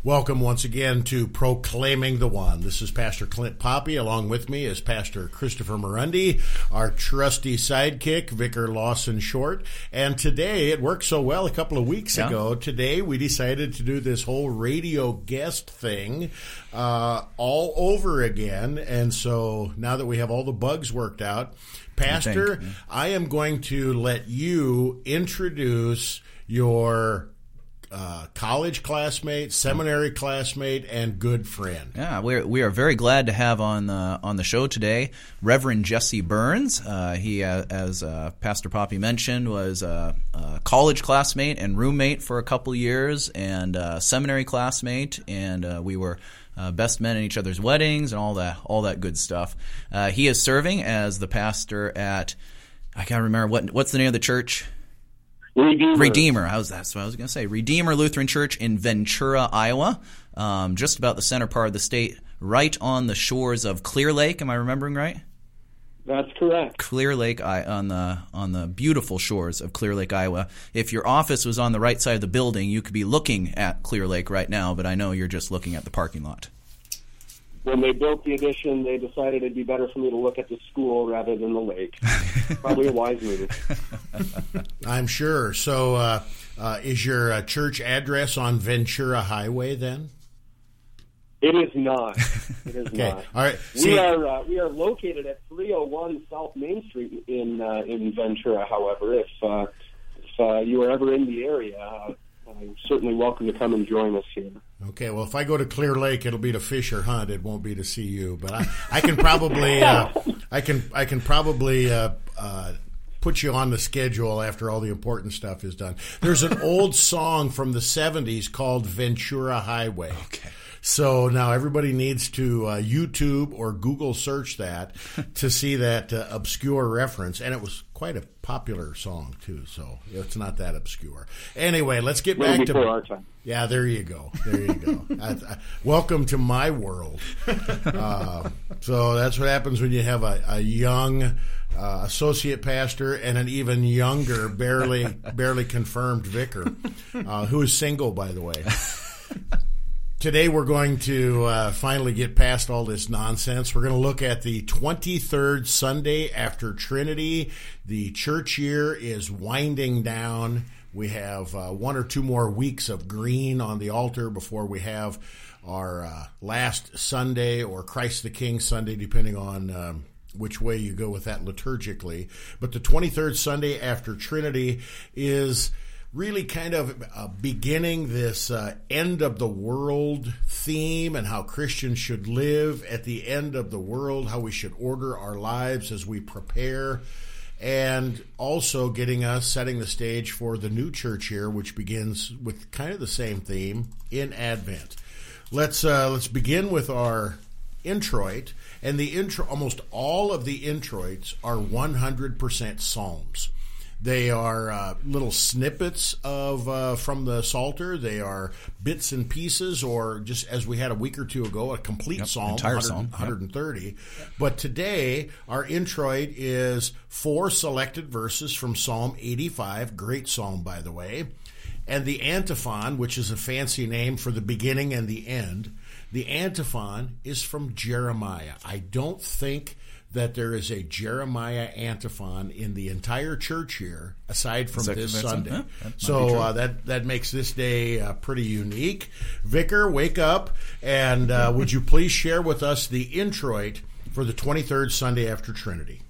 Welcome once again to Proclaiming the One. This is Pastor Clint Poppy. Along with me is Pastor Christopher Morundi, our trusty sidekick, Vicar Lawson Short. And today, it worked so well a couple of weeks ago, today we decided to do this whole radio guest thing all over again. And so now that we have all the bugs worked out, Pastor, I am going to let you introduce your college classmate, seminary classmate, and good friend. Yeah, we are very glad to have on the show today Reverend Jesse Burns. He, as Pastor Poppy mentioned, was a college classmate and roommate for a couple years, and seminary classmate, and we were best men in each other's weddings and all that good stuff. He is serving as the pastor at, I can't remember what's the name of the church. Redeemer. That's what I was going to say. Redeemer Lutheran Church in Ventura, Iowa, just about the center part of the state, right on the shores of Clear Lake. Am I remembering right? That's correct. Clear Lake, on the beautiful shores of Clear Lake, Iowa. If your office was on the right side of the building, you could be looking at Clear Lake right now, but I know you're just looking at the parking lot. When they built the addition, they decided it'd be better for me to look at the school rather than the lake. Probably a wise move. I'm sure. So is your church address on Ventura Highway then? It is not. It is not. All right. We are located at 301 South Main Street in Ventura. However, if you are ever in the area, I'm certainly welcome to come and join us here. Okay, well, if I go to Clear Lake, it'll be to fish or hunt. It won't be to see you. But I can probably put you on the schedule after all the important stuff is done. There's an old song from the 70s called Ventura Highway. Okay. So now everybody needs to YouTube or Google search that to see that obscure reference. And it was quite a popular song, too, so it's not that obscure. Anyway, let's get back to our time. Yeah, there you go. There you go. Welcome to my world. So that's what happens when you have a young associate pastor and an even younger, barely confirmed vicar, who is single, by the way. Today we're going to finally get past all this nonsense. We're going to look at the 23rd Sunday after Trinity. The church year is winding down. We have 1 or 2 more weeks of green on the altar before we have our last Sunday, or Christ the King Sunday, depending on which way you go with that liturgically. But the 23rd Sunday after Trinity is really kind of beginning this end of the world theme, and how Christians should live at the end of the world, how we should order our lives as we prepare, and also setting the stage for the new church year, which begins with kind of the same theme in Advent. Let's begin with our introit, and almost all of the introits are 100% Psalms. They are little snippets of from the Psalter. They are bits and pieces, or just as we had a week or two ago, a complete psalm, entire 130. Yep. But today, our introit is 4 selected verses from Psalm 85, great psalm, by the way, and the antiphon, which is a fancy name for the beginning and the end. The antiphon is from Jeremiah. I don't think that there is a Jeremiah antiphon in the entire church year, aside from this Sunday. So that makes this day pretty unique. Vicar, wake up, and would you please share with us the introit for the 23rd Sunday after Trinity?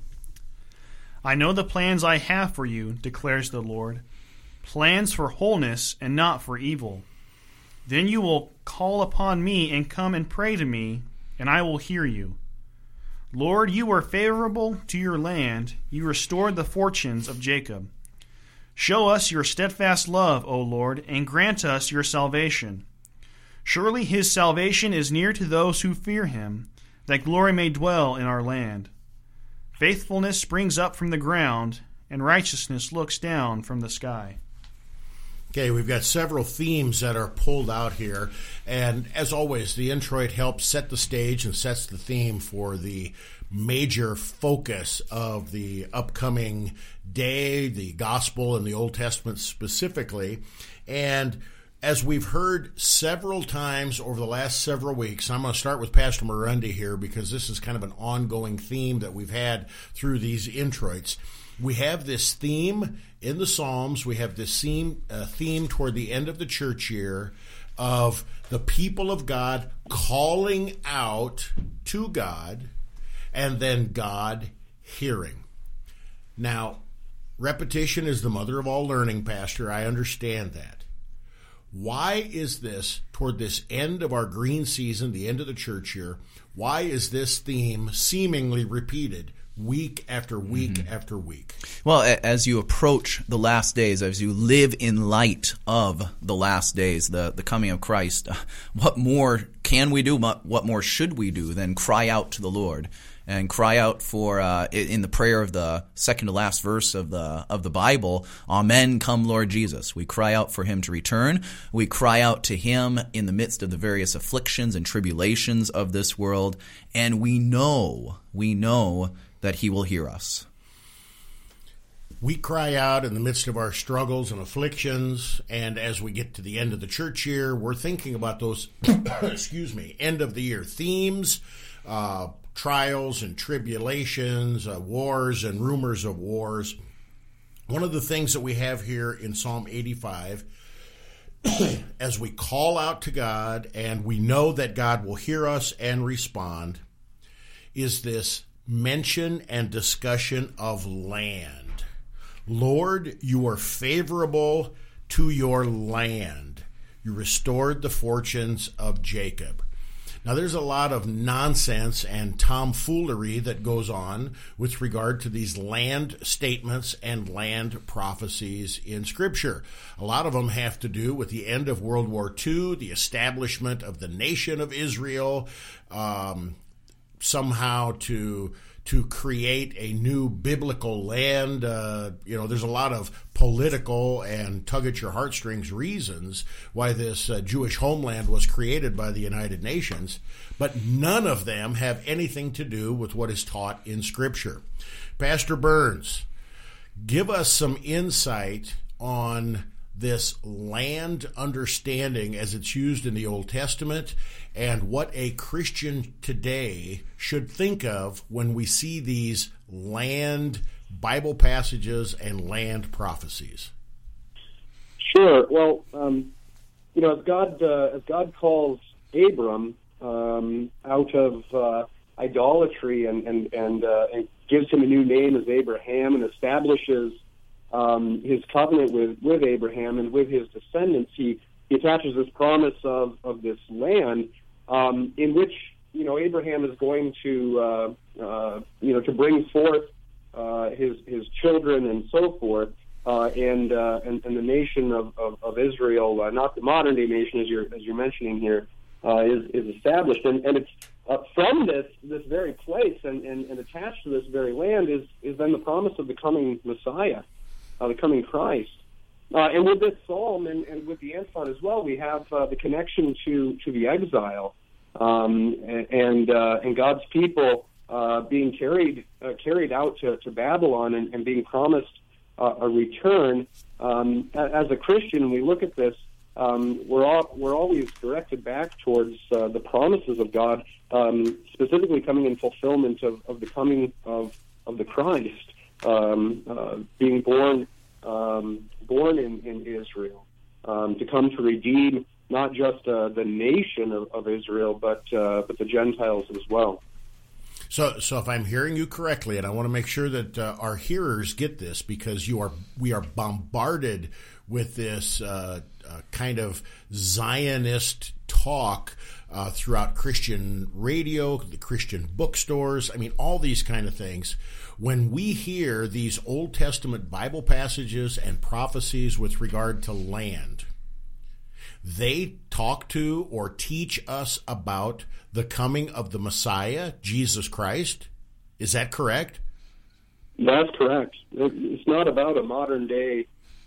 I know the plans I have for you, declares the Lord, plans for wholeness and not for evil. Then you will call upon me and come and pray to me, and I will hear you. Lord, you were favorable to your land. You restored the fortunes of Jacob. Show us your steadfast love, O Lord, and grant us your salvation. Surely his salvation is near to those who fear him, that glory may dwell in our land. Faithfulness springs up from the ground, and righteousness looks down from the sky. Okay, we've got several themes that are pulled out here, and as always, the introit helps set the stage and sets the theme for the major focus of the upcoming day, the gospel and the Old Testament specifically. And as we've heard several times over the last several weeks, I'm going to start with Pastor Murundi here because this is kind of an ongoing theme that we've had through these introits. We have this theme in the Psalms. We have this theme toward the end of the church year of the people of God calling out to God and then God hearing. Now, repetition is the mother of all learning, Pastor. I understand that. Why is this, toward this end of our green season, the end of the church year, why is this theme seemingly repeated week after week after week? Well, as you approach the last days, as you live in light of the last days, the coming of Christ, what more can we do, what more should we do than cry out to the Lord? And cry out for, in the prayer of the second to last verse of the Bible, Amen, come Lord Jesus. We cry out for him to return. We cry out to him in the midst of the various afflictions and tribulations of this world. And we know that he will hear us. We cry out in the midst of our struggles and afflictions, and as we get to the end of the church year, we're thinking about those, end of the year themes, trials and tribulations, wars and rumors of wars. One of the things that we have here in Psalm 85, as we call out to God and we know that God will hear us and respond, is this mention and discussion of land. Lord, you are favorable to your land. You restored the fortunes of Jacob. Now, there's a lot of nonsense and tomfoolery that goes on with regard to these land statements and land prophecies in Scripture. A lot of them have to do with the end of World War II, the establishment of the nation of Israel, somehow to create a new biblical land. There's a lot of political and tug-at-your-heartstrings reasons why this Jewish homeland was created by the United Nations, but none of them have anything to do with what is taught in Scripture. Pastor Burns, give us some insight on this land understanding as it's used in the Old Testament and what a Christian today should think of when we see these land Bible passages and land prophecies. Sure. Well, as God calls Abram out of idolatry and gives him a new name as Abraham and establishes his covenant with Abraham and with his descendants, he attaches this promise of this land in which Abraham is going to bring forth his children and so forth, and the nation of Israel, not the modern day nation as you're mentioning here, is established, and it's from this very place and attached to this very land is then the promise of the coming Messiah. The coming Christ. And with this psalm and with the antiphon as well, we have the connection to the exile and God's people being carried out to Babylon and being promised a return. As a Christian, we look at this, we're always directed back towards the promises of God, specifically coming in fulfillment of the coming of the Christ. Being born in Israel, to come to redeem not just the nation of Israel, but the Gentiles as well. So if I'm hearing you correctly, and I want to make sure that our hearers get this, because we are bombarded with this kind of Zionist talk throughout Christian radio, the Christian bookstores, all these kind of things. When we hear these Old Testament Bible passages and prophecies with regard to land, they talk to or teach us about the coming of the Messiah, Jesus Christ. Is that correct? That's correct. It's not about a modern day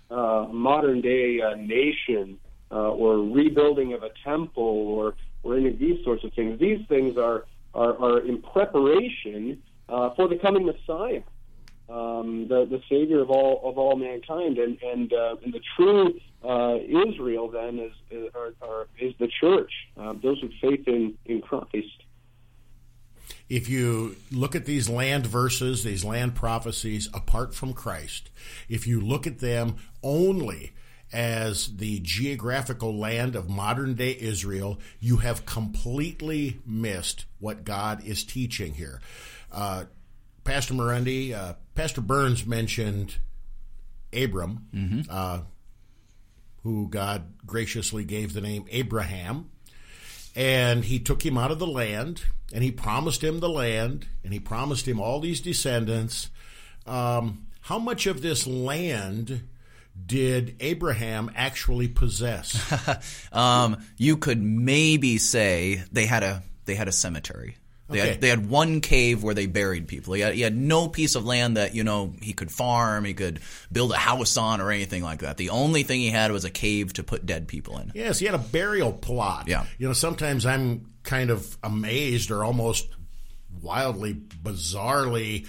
nation or rebuilding of a temple or any of these sorts of things. These things are in preparation for the coming Messiah. the Savior of all mankind, and the true Israel then is the church, those with faith in Christ. If you look at these land verses, these land prophecies apart from Christ, if you look at them only as the geographical land of modern-day Israel, you have completely missed what God is teaching here. Pastor Morendi, Pastor Burns mentioned Abram, who God graciously gave the name Abraham, and he took him out of the land, and he promised him the land, and he promised him all these descendants. How much of this land did Abraham actually possess? You could maybe say they had a cemetery. Okay. They had one cave where they buried people. He had no piece of land that, he could farm, he could build a house on or anything like that. The only thing he had was a cave to put dead people in. Yes, he had a burial plot. Yeah. Sometimes I'm kind of amazed or almost wildly, bizarrely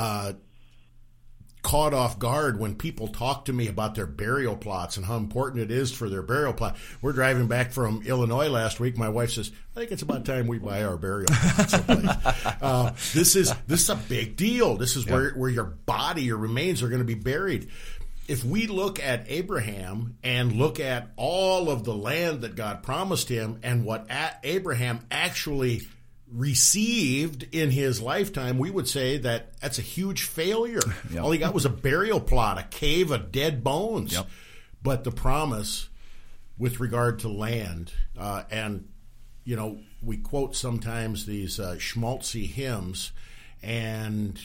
caught off guard when people talk to me about their burial plots and how important it is for their burial plot. We're driving back from Illinois last week. My wife says, I think it's about time we buy our burial plot someplace. This is a big deal. This is where your body, your remains are going to be buried. If we look at Abraham and look at all of the land that God promised him and what Abraham actually received in his lifetime, we would say that that's a huge failure. Yep. All he got was a burial plot, a cave of dead bones. Yep. But the promise with regard to land, and we quote sometimes these schmaltzy hymns, and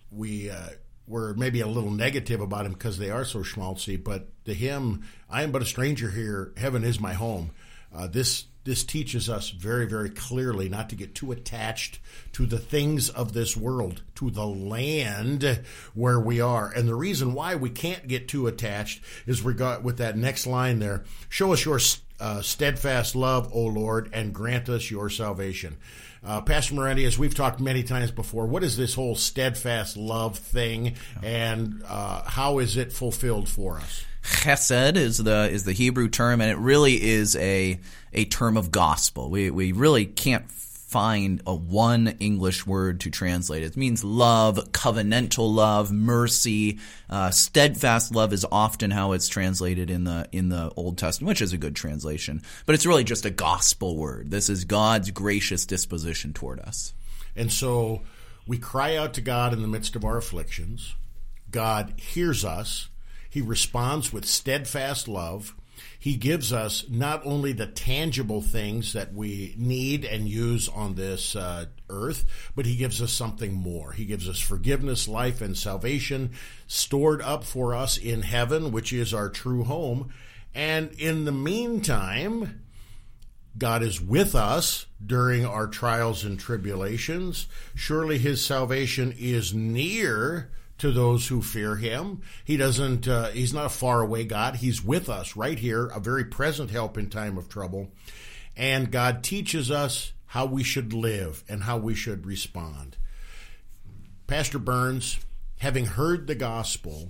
we're maybe a little negative about them because they are so schmaltzy, but the hymn, I am but a stranger here, heaven is my home, this teaches us very, very clearly not to get too attached to the things of this world, to the land where we are. And the reason why we can't get too attached is with that next line there, show us your steadfast love, O Lord, and grant us your salvation. Pastor Morendi, as we've talked many times before, what is this whole steadfast love thing, and how is it fulfilled for us? Chesed is the Hebrew term, and it really is a term of gospel. We really can't find a one English word to translate it. It means love, covenantal love, mercy. Steadfast love is often how it's translated in the Old Testament, which is a good translation. But it's really just a gospel word. This is God's gracious disposition toward us. And so we cry out to God in the midst of our afflictions. God hears us. He responds with steadfast love. He gives us not only the tangible things that we need and use on this earth, but he gives us something more. He gives us forgiveness, life, and salvation stored up for us in heaven, which is our true home. And in the meantime, God is with us during our trials and tribulations. Surely his salvation is near to those who fear him. He doesn't. He's not a faraway God. He's with us right here, a very present help in time of trouble. And God teaches us how we should live and how we should respond. Pastor Burns, having heard the gospel,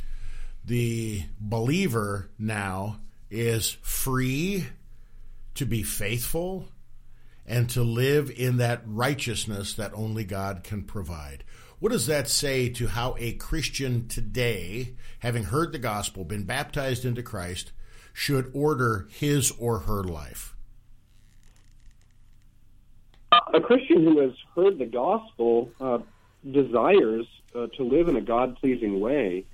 the believer now is free to be faithful and to live in that righteousness that only God can provide. What does that say to how a Christian today, having heard the gospel, been baptized into Christ, should order his or her life? A Christian who has heard the gospel desires to live in a God-pleasing way.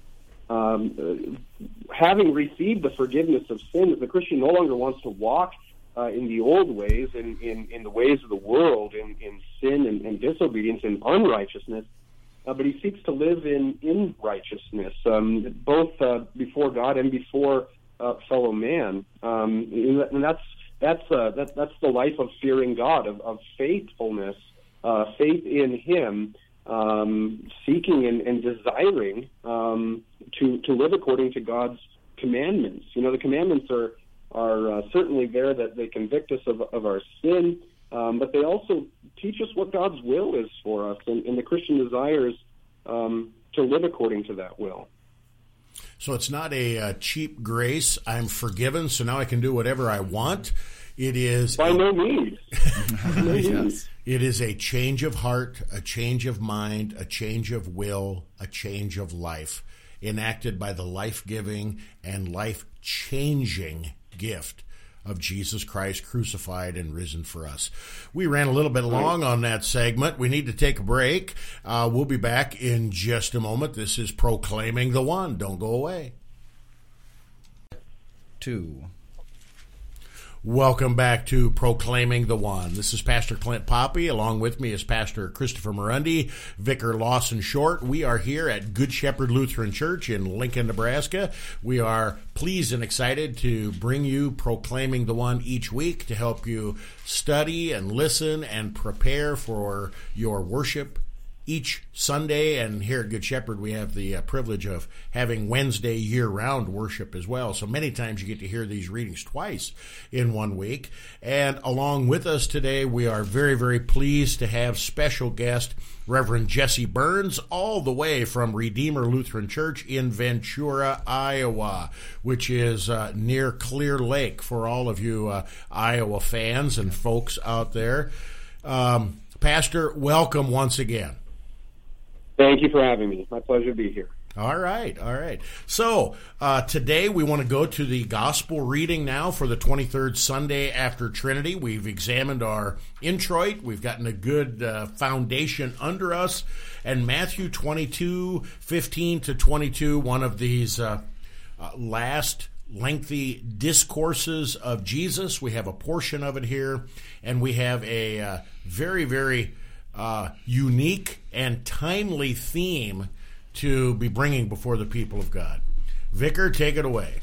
Having received the forgiveness of sins, the Christian no longer wants to walk in the old ways, in the ways of the world, in sin and disobedience and unrighteousness. But he seeks to live in righteousness, both before God and before fellow man. And that's the life of fearing God, of faithfulness, faith in him, seeking and desiring to live according to God's commandments. The commandments are certainly there that they convict us of our sin, but they also teach us what God's will is for us, and the Christian desires to to live according to that will. So it's not a cheap grace. I'm forgiven, so now I can do whatever I want. It is by no means. Yes. It is a change of heart, a change of mind, a change of will, a change of life, enacted by the life-giving and life-changing gift of Jesus Christ crucified and risen for us. We ran a little bit long on that segment. We need to take a break. We'll be back in just a moment. This is Proclaiming the One. Don't go away. 2. Welcome back to Proclaiming the One. This is Pastor Clint Poppy. Along with me is Pastor Christopher Murundi, Vicar Lawson Short. We are here at Good Shepherd Lutheran Church in Lincoln, Nebraska. We are pleased and excited to bring you Proclaiming the One each week to help you study and listen and prepare for your worship each Sunday. And here at Good Shepherd, we have the privilege of having Wednesday year-round worship as well. So many times you get to hear these readings twice in 1 week. And along with us today, we are very, very pleased to have special guest Reverend Jesse Burns, all the way from Redeemer Lutheran Church in Ventura, Iowa, which is near Clear Lake for all of you Iowa fans and folks out there. Pastor, welcome once again. Thank you for having me. My pleasure to be here. All right. So today we want to go to the gospel reading now for the 23rd Sunday after Trinity. We've examined our introit. We've gotten a good foundation under us. And Matthew 22, 15 to 22, one of these last lengthy discourses of Jesus. We have a portion of it here, and we have a very, very unique and timely theme to be bringing before the people of God. Vicar, take it away.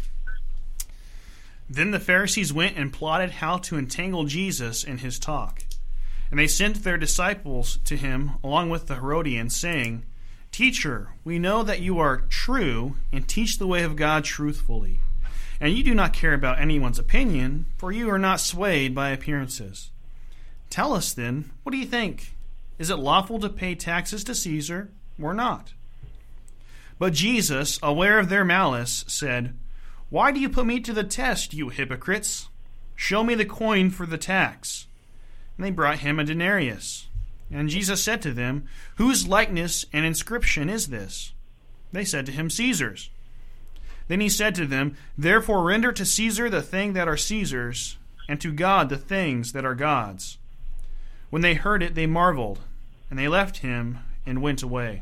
Then the Pharisees went and plotted how to entangle Jesus in his talk. And they sent their disciples to him along with the Herodians, saying, Teacher, we know that you are true and teach the way of God truthfully. And you do not care about anyone's opinion, for you are not swayed by appearances. Tell us then, what do you think? Is it lawful to pay taxes to Caesar or not? But Jesus, aware of their malice, said, Why do you put me to the test, you hypocrites? Show me the coin for the tax. And they brought him a denarius. And Jesus said to them, Whose likeness and inscription is this? They said to him, Caesar's. Then he said to them, Therefore render to Caesar the things that are Caesar's, and to God the things that are God's. When they heard it, they marveled, and they left him and went away.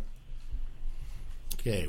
Okay,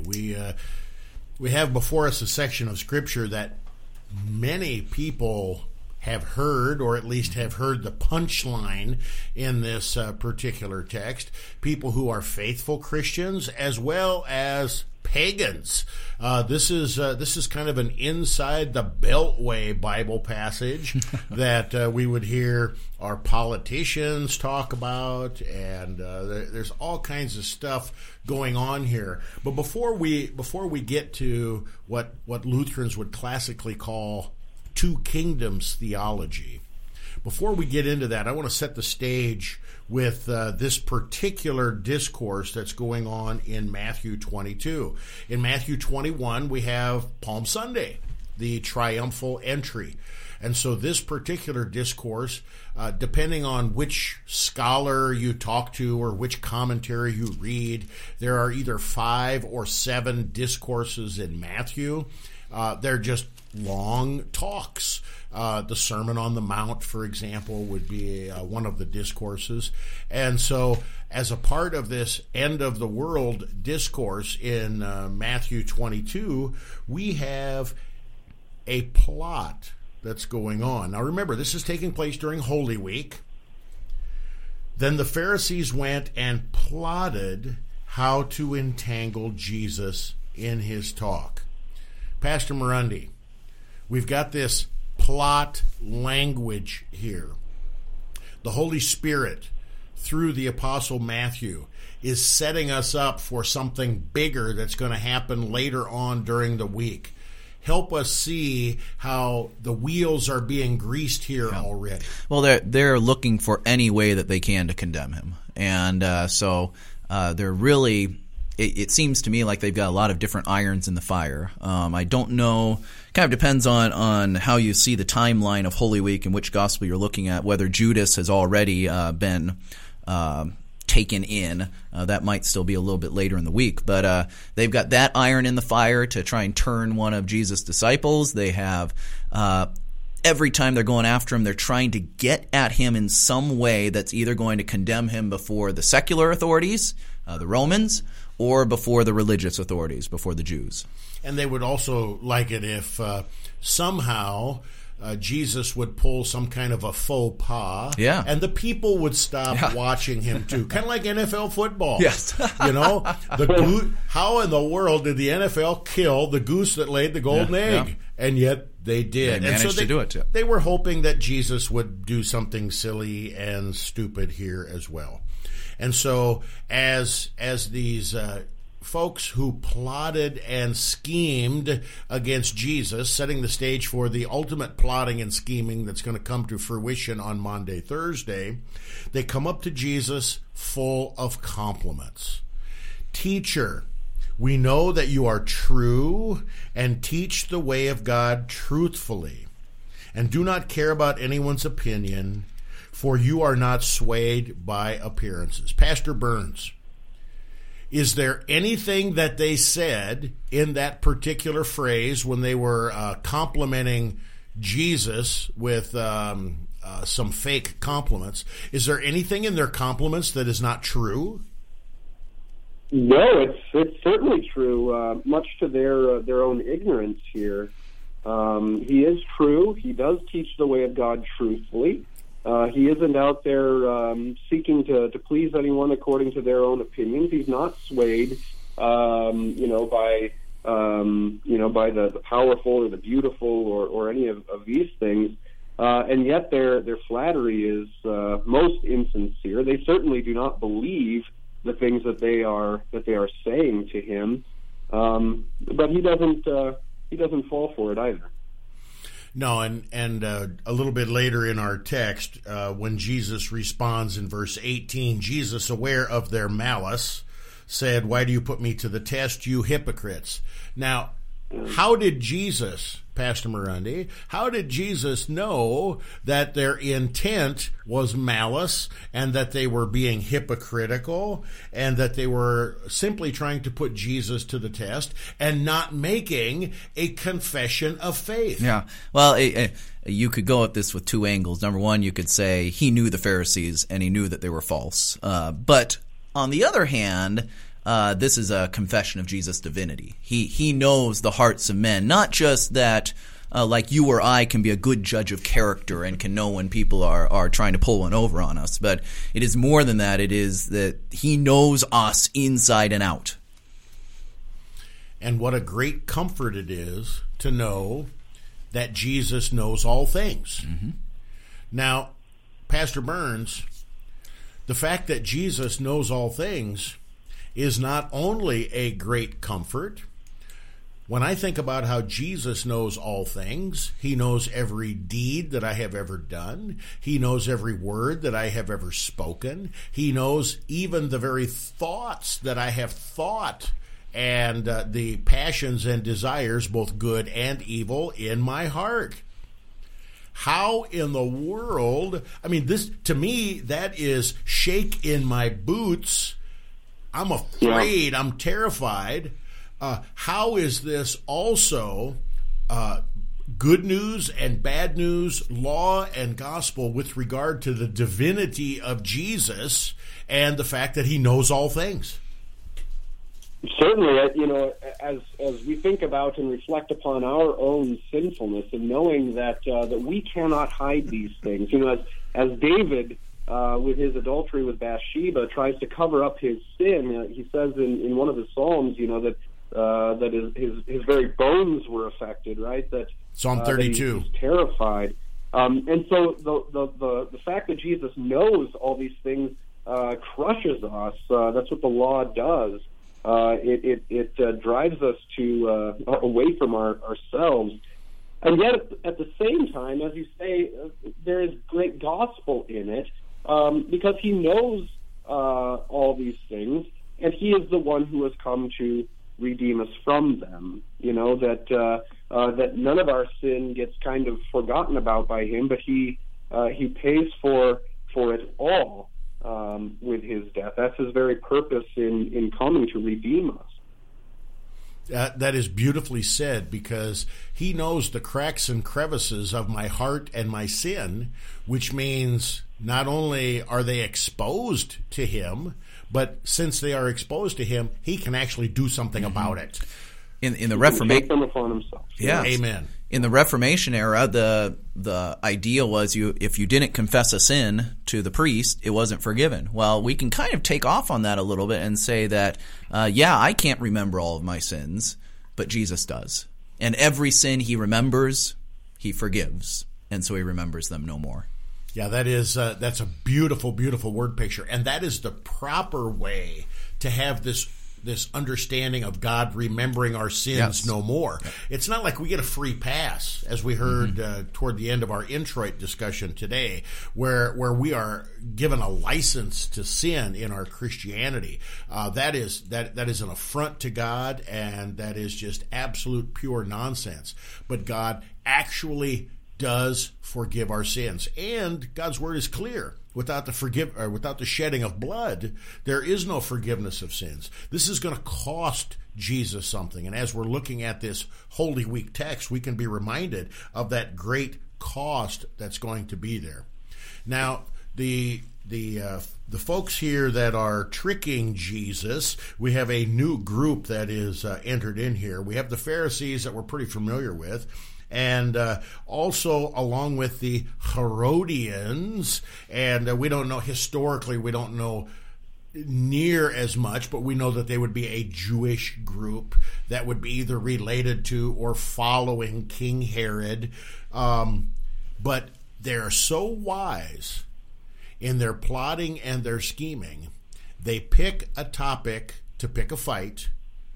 we have before us a section of Scripture that many people have heard, or at least have heard the punchline in this particular text. People who are faithful Christians as well as pagans. This is kind of an inside the beltway Bible passage that we would hear our politicians talk about, and there's all kinds of stuff going on here. But before we get to what Lutherans would classically call two kingdoms theology, before we get into that, I want to set the stage with this particular discourse that's going on in Matthew 22. In Matthew 21, we have Palm Sunday, the triumphal entry. And so this particular discourse, depending on which scholar you talk to or which commentary you read, there are either 5 or 7 discourses in Matthew. They're just long talks. The Sermon on the Mount, for example, would be one of the discourses. And so as a part of this end of the world discourse in Matthew 22, we have a plot that's going on. Now remember, this is taking place during Holy Week. Then the Pharisees went and plotted how to entangle Jesus in his talk. Pastor Murundi, we've got this plot language here. The Holy Spirit, through the Apostle Matthew, is setting us up for something bigger that's going to happen later on during the week. Help us see how the wheels are being greased here already. Well, they're looking for any way that they can to condemn him, and so they're really it seems to me like they've got a lot of different irons in the fire. I don't know. Kind of depends on how you see the timeline of Holy Week and which gospel you're looking at, whether Judas has already been taken in. That might still be a little bit later in the week. But they've got that iron in the fire to try and turn one of Jesus' disciples. They have every time they're going after him, they're trying to get at him in some way that's either going to condemn him before the secular authorities, the Romans, or before the religious authorities, before the Jews. And they would also like it if somehow Jesus would pull some kind of a faux pas, and the people would stop watching him too. Kind of like NFL football. Yes. How in the world did the NFL kill the goose that laid the golden egg? Yeah. And yet they did. They managed to do it. They were hoping that Jesus would do something silly and stupid here as well. And so as these folks who plotted and schemed against Jesus, setting the stage for the ultimate plotting and scheming that's going to come to fruition on Maundy, Thursday, they come up to Jesus full of compliments. Teacher, we know that you are true and teach the way of God truthfully, and do not care about anyone's opinion, for you are not swayed by appearances. Pastor Burns, is there anything that they said in that particular phrase when they were complimenting Jesus with some fake compliments? Is there anything in their compliments that is not true? No, it's certainly true, much to their own ignorance here. He is true. He does teach the way of God truthfully. He isn't out there seeking to please anyone according to their own opinions. He's not swayed, by the powerful or the beautiful or any of these things. And yet their flattery is most insincere. They certainly do not believe the things that they are saying to him. But he doesn't fall for it either. No, and a little bit later in our text, when Jesus responds in verse 18, Jesus, aware of their malice, said, "Why do you put me to the test, you hypocrites?" Now, how did Jesus, Pastor Morandi, how did Jesus know that their intent was malice and that they were being hypocritical and that they were simply trying to put Jesus to the test and not making a confession of faith? Yeah. Well, you could go at this with two angles. Number one, you could say he knew the Pharisees and he knew that they were false. But on the other hand, this is a confession of Jesus' divinity. He knows the hearts of men, not just that like you or I can be a good judge of character and can know when people are trying to pull one over on us, but it is more than that. It is that he knows us inside and out. And what a great comfort it is to know that Jesus knows all things. Mm-hmm. Now, Pastor Burns, the fact that Jesus knows all things is not only a great comfort. When I think about how Jesus knows all things, he knows every deed that I have ever done. He knows every word that I have ever spoken. He knows even the very thoughts that I have thought and the passions and desires, both good and evil, in my heart. How in the world, I mean, this, to me, that is shake in my boots. I'm afraid, I'm terrified. How is this also good news and bad news, law and gospel with regard to the divinity of Jesus and the fact that he knows all things? Certainly, as we think about and reflect upon our own sinfulness and knowing that we cannot hide these things, as David, with his adultery with Bathsheba, tries to cover up his sin, he says in one of his Psalms, that his very bones were affected, right? That Psalm 32. That he's terrified, and so the fact that Jesus knows all these things crushes us. That's what the law does. It drives us to away from ourselves, and yet at the same time, as you say, there is great gospel in it because he knows all these things. and He is the one who has come to redeem us from them. That none of our sin gets kind of forgotten about by Him, but He pays for it all with His death. That's His very purpose in coming to redeem us. That is beautifully said, because He knows the cracks and crevices of my heart and my sin, which means not only are they exposed to Him, but since they are exposed to Him, He can actually do something about it. In the Reformation, take them upon Himself. Yeah, amen. In the Reformation era, the idea was if you didn't confess a sin to the priest, it wasn't forgiven. Well, we can kind of take off on that a little bit and say that, I can't remember all of my sins, but Jesus does. And every sin He remembers, He forgives. And so He remembers them no more. Yeah, that's a beautiful, beautiful word picture. And that is the proper way to have this understanding of God remembering our sins no more. It's not like we get a free pass, as we heard toward the end of our introit discussion today, where we are given a license to sin in our Christianity. That is an affront to God, and that is just absolute pure nonsense. But God actually does forgive our sins, and God's word is clear. Without the shedding of blood, there is no forgiveness of sins. This is going to cost Jesus something. And as we're looking at this Holy Week text, we can be reminded of that great cost that's going to be there. Now, the folks here that are tricking Jesus, we have a new group that is entered in here. We have the Pharisees that we're pretty familiar with. And also along with the Herodians, and we don't know, historically, we don't know near as much, but we know that they would be a Jewish group that would be either related to or following King Herod. But they're so wise in their plotting and their scheming, they pick a topic to pick a fight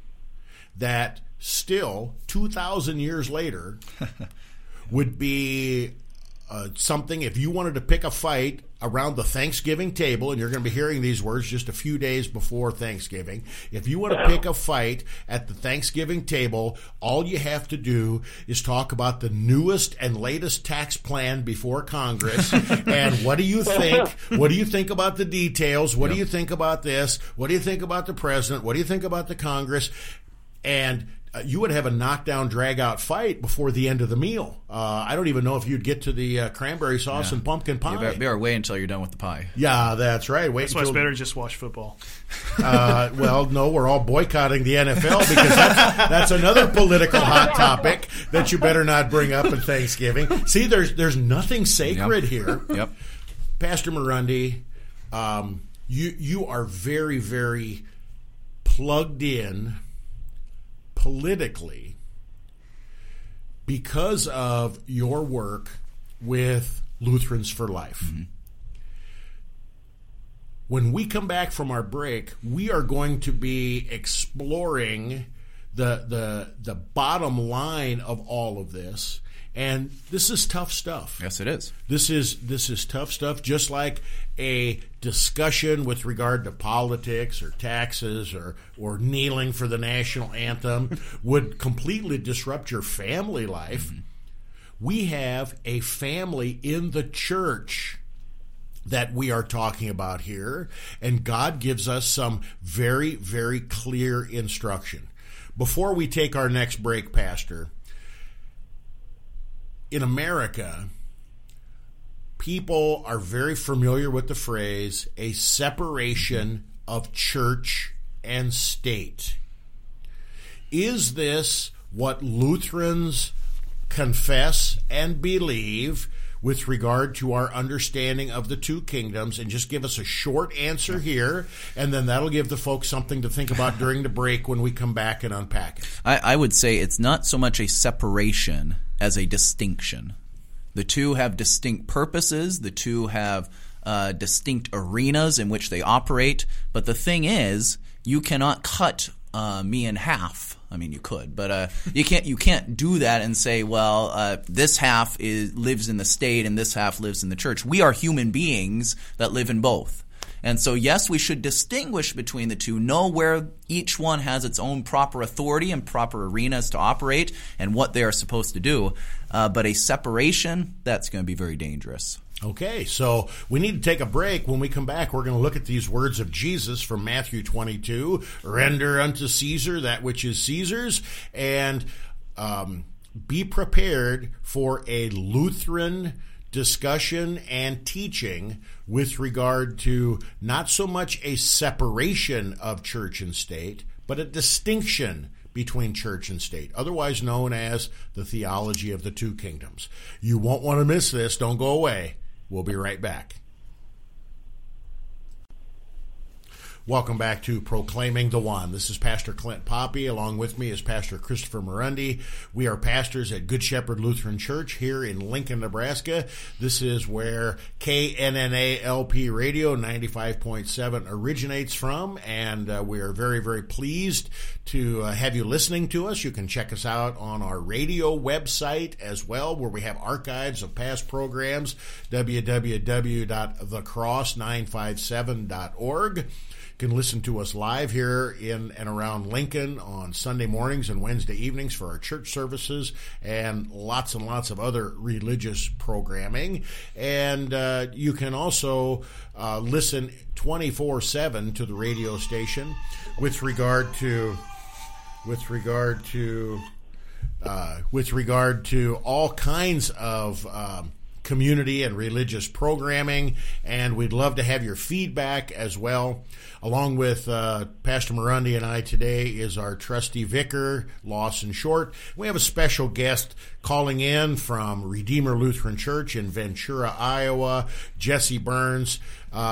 that still 2,000 years later would be something, if you wanted to pick a fight around the Thanksgiving table, and you're going to be hearing these words just a few days before Thanksgiving, if you want to pick a fight at the Thanksgiving table, all you have to do is talk about the newest and latest tax plan before Congress, and what do you think? What do you think about the details? What do you think about this? What do you think about the president? What do you think about the Congress? And you would have a knockdown, drag-out fight before the end of the meal. I don't even know if you'd get to the cranberry sauce and pumpkin pie. You better wait until you're done with the pie. Yeah, that's right. That's why it's better to just watch football. Well, no, we're all boycotting the NFL because that's another political hot topic that you better not bring up at Thanksgiving. See, there's nothing sacred here. Yep. Pastor Murundi, you are very, very plugged in politically because of your work with Lutherans for Life. Mm-hmm. When we come back from our break, we are going to be exploring the bottom line of all of this. And this is tough stuff. Yes, it is. This is tough stuff, just like a discussion with regard to politics or taxes or kneeling for the national anthem would completely disrupt your family life. Mm-hmm. We have a family in the church that we are talking about here, and God gives us some very, very clear instruction. Before we take our next break, Pastor, in America, people are very familiar with the phrase, a separation of church and state. Is this what Lutherans confess and believe with regard to our understanding of the two kingdoms? And just give us a short answer here, and then that'll give the folks something to think about during the break when we come back and unpack it. I would say it's not so much a separation as a distinction. The two have distinct purposes. The two have distinct arenas in which they operate. But the thing is, you cannot cut me in half. I mean, you could, but you can't do that and say, well, this half lives in the state and this half lives in the church. We are human beings that live in both. And so, yes, we should distinguish between the two, know where each one has its own proper authority and proper arenas to operate and what they are supposed to do. But a separation, that's going to be very dangerous. Okay, so we need to take a break. When we come back, we're going to look at these words of Jesus from Matthew 22, render unto Caesar that which is Caesar's, and be prepared for a Lutheran discussion and teaching with regard to not so much a separation of church and state, but a distinction between church and state, otherwise known as the theology of the two kingdoms. You won't want to miss this. Don't go away. We'll be right back. Welcome back to Proclaiming the One. This is Pastor Clint Poppy. Along with me is Pastor Christopher Murundi. We are pastors at Good Shepherd Lutheran Church here in Lincoln, Nebraska. This is where KNNA-LP Radio 95.7 originates from, and we are very, very pleased to have you listening to us. You can check us out on our radio website as well, where we have archives of past programs, www.thecross957.org. You can listen to us live here in and around Lincoln on Sunday mornings and Wednesday evenings for our church services, and lots of other religious programming. And you can also listen 24/7 to the radio station with regard to all kinds of community and religious programming, and we'd love to have your feedback as well. Along with Pastor Murundi and I today is our trusty vicar, Lawson Short. We have a special guest calling in from Redeemer Lutheran Church in Ventura, Iowa, Jesse Burns.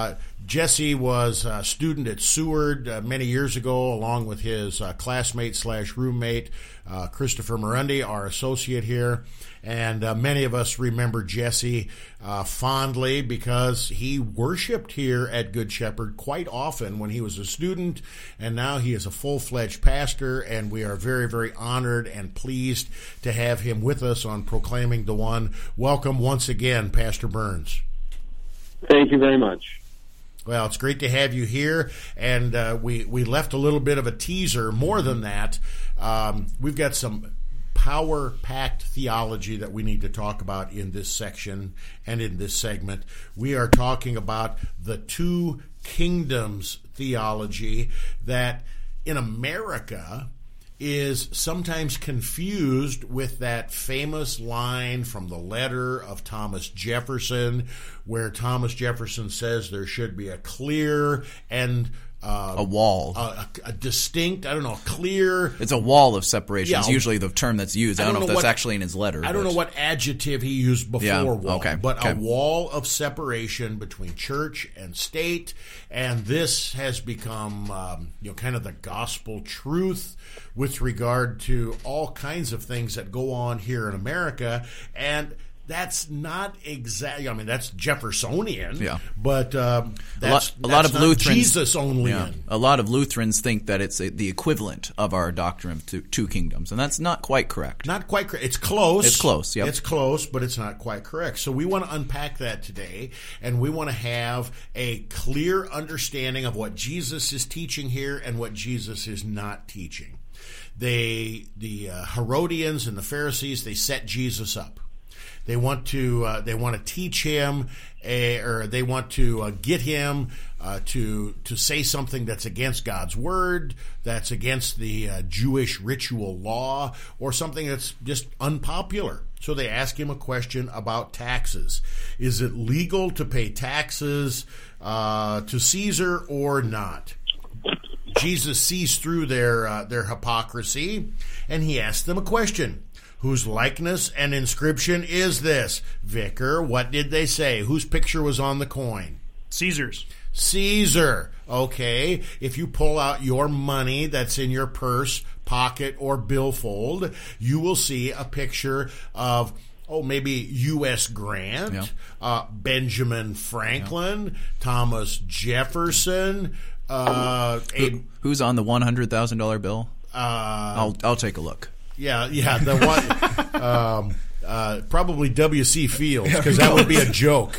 Jesse was a student at Seward many years ago, along with his classmate/roommate, Christopher Murundi, our associate here. And many of us remember Jesse fondly because he worshiped here at Good Shepherd quite often when he was a student, and now he is a full-fledged pastor, and we are very, very honored and pleased to have him with us on Proclaiming the One. Welcome once again, Pastor Burns. Thank you very much. Well, it's great to have you here, and we left a little bit of a teaser. More than that, we've got some power-packed theology that we need to talk about in this section and in this segment. We are talking about the two kingdoms theology that in America is sometimes confused with that famous line from the letter of Thomas Jefferson, where Thomas Jefferson says there should be a clear and a wall. A distinct, clear... It's a wall of separation. Yeah, it's usually the term that's used. I don't know if that's actually in his letter. I don't know what adjective he used before wall. Okay, but a wall of separation between church and state. And this has become kind of the gospel truth with regard to all kinds of things that go on here in America. And that's not exactly, that's Jeffersonian, but that's a lot of Lutherans, Jesus-onlyan. Yeah, a lot of Lutherans think that it's the equivalent of our doctrine of two kingdoms, and that's not quite correct. Not quite correct. It's close. It's close, yep. It's close, but it's not quite correct. So we want to unpack that today, and we want to have a clear understanding of what Jesus is teaching here and what Jesus is not teaching. The Herodians and the Pharisees, they set Jesus up. They want to teach him, or they want to get him to say something that's against God's word, that's against the Jewish ritual law, or something that's just unpopular. So they ask him a question about taxes. Is it legal to pay taxes to Caesar or not? Jesus sees through their hypocrisy, and he asks them a question. Whose likeness and inscription is this? Vicar, what did they say? Whose picture was on the coin? Caesar's. Caesar. Okay. If you pull out your money that's in your purse, pocket, or billfold, you will see a picture of maybe U.S. Grant, Benjamin Franklin, Thomas Jefferson. Who's on the $100,000 bill? I'll take a look. Yeah, the one. Probably W.C. Fields, because that would be a joke.